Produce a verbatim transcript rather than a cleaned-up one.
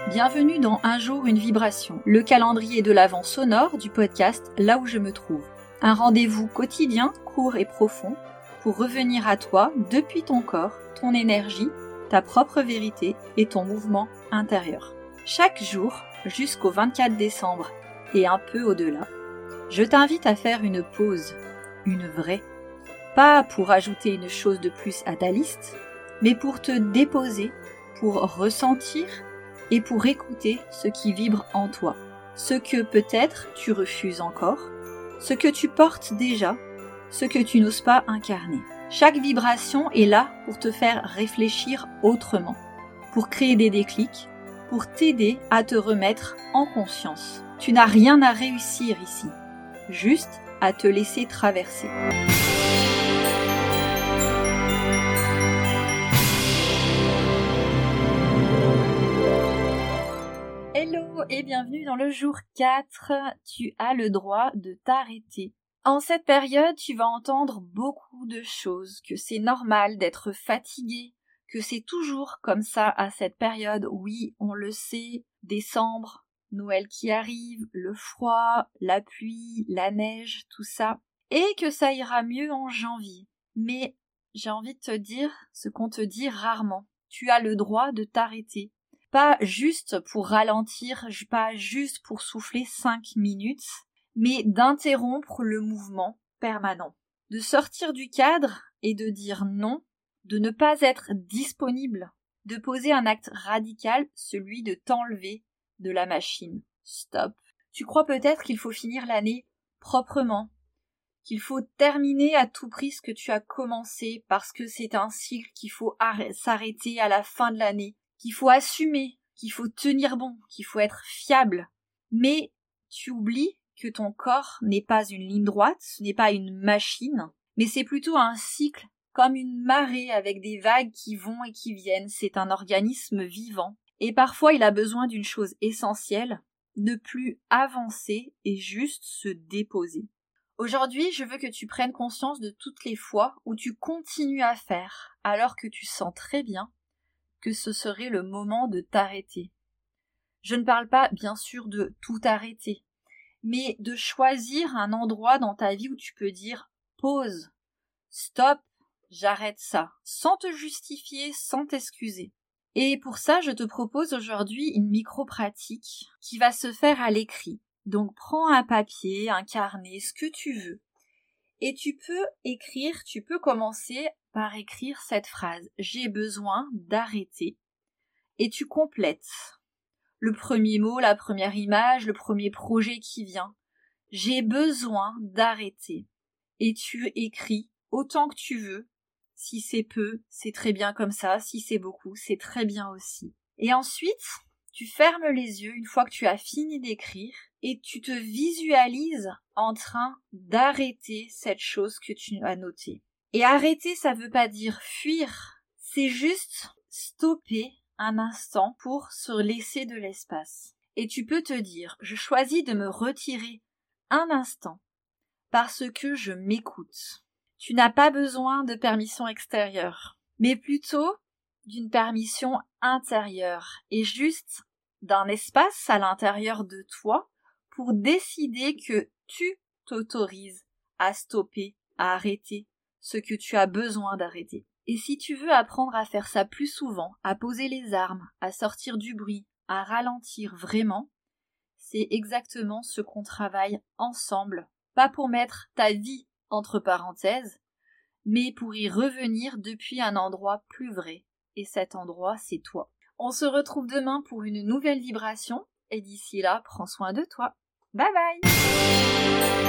Bienvenue dans Un jour une vibration, le calendrier de l'Avent sonore du podcast Là où je me trouve. Un rendez-vous quotidien, court et profond, pour revenir à toi depuis ton corps, ton énergie, ta propre vérité et ton mouvement intérieur. Chaque jour, jusqu'au vingt-quatre décembre et un peu au-delà, je t'invite à faire une pause, une vraie. Pas pour ajouter une chose de plus à ta liste, mais pour te déposer, pour ressentir et pour écouter ce qui vibre en toi. Ce que peut-être tu refuses encore, ce que tu portes déjà, ce que tu n'oses pas incarner. Chaque vibration est là pour te faire réfléchir autrement, pour créer des déclics, pour t'aider à te remettre en conscience. Tu n'as rien à réussir ici, juste à te laisser traverser. Hello et bienvenue dans le jour quatre. Tu as le droit de t'arrêter. En cette période, tu vas entendre beaucoup de choses, que c'est normal d'être fatigué, que c'est toujours comme ça à cette période. Oui, on le sait, décembre, Noël qui arrive, le froid, la pluie, la neige, tout ça. Et que ça ira mieux en janvier. Mais j'ai envie de te dire ce qu'on te dit rarement. Tu as le droit de t'arrêter. Pas juste pour ralentir, pas juste pour souffler cinq minutes, mais d'interrompre le mouvement permanent. De sortir du cadre et de dire non, de ne pas être disponible, de poser un acte radical, celui de t'enlever de la machine. Stop. Tu crois peut-être qu'il faut finir l'année proprement, qu'il faut terminer à tout prix ce que tu as commencé parce que c'est un cycle qu'il faut arr- s'arrêter à la fin de l'année, qu'il faut assumer, qu'il faut tenir bon, qu'il faut être fiable. Mais tu oublies que ton corps n'est pas une ligne droite, ce n'est pas une machine, mais c'est plutôt un cycle comme une marée avec des vagues qui vont et qui viennent. C'est un organisme vivant. Et parfois il a besoin d'une chose essentielle, ne plus avancer et juste se déposer. Aujourd'hui, je veux que tu prennes conscience de toutes les fois où tu continues à faire alors que tu sens très bien que ce serait le moment de t'arrêter. Je ne parle pas, bien sûr, de tout arrêter, mais de choisir un endroit dans ta vie où tu peux dire pause, stop, j'arrête ça, sans te justifier, sans t'excuser. Et pour ça, je te propose aujourd'hui une micro-pratique qui va se faire à l'écrit. Donc prends un papier, un carnet, ce que tu veux. Et tu peux écrire, tu peux commencer par écrire cette phrase. J'ai besoin d'arrêter. Et tu complètes le premier mot, la première image, le premier projet qui vient. J'ai besoin d'arrêter. Et tu écris autant que tu veux. Si c'est peu, c'est très bien comme ça. Si c'est beaucoup, c'est très bien aussi. Et ensuite, tu fermes les yeux une fois que tu as fini d'écrire et tu te visualises en train d'arrêter cette chose que tu as notée. Et arrêter, ça veut pas dire fuir, c'est juste stopper un instant pour se laisser de l'espace. Et tu peux te dire, je choisis de me retirer un instant parce que je m'écoute. Tu n'as pas besoin de permission extérieure, mais plutôt d'une permission intérieure et juste d'un espace à l'intérieur de toi pour décider que tu t'autorises à stopper, à arrêter ce que tu as besoin d'arrêter. Et si tu veux apprendre à faire ça plus souvent, à poser les armes, à sortir du bruit, à ralentir vraiment, c'est exactement ce qu'on travaille ensemble. Pas pour mettre ta vie entre parenthèses, mais pour y revenir depuis un endroit plus vrai. Et cet endroit, c'est toi. On se retrouve demain pour une nouvelle vibration. Et d'ici là, prends soin de toi. Bye bye!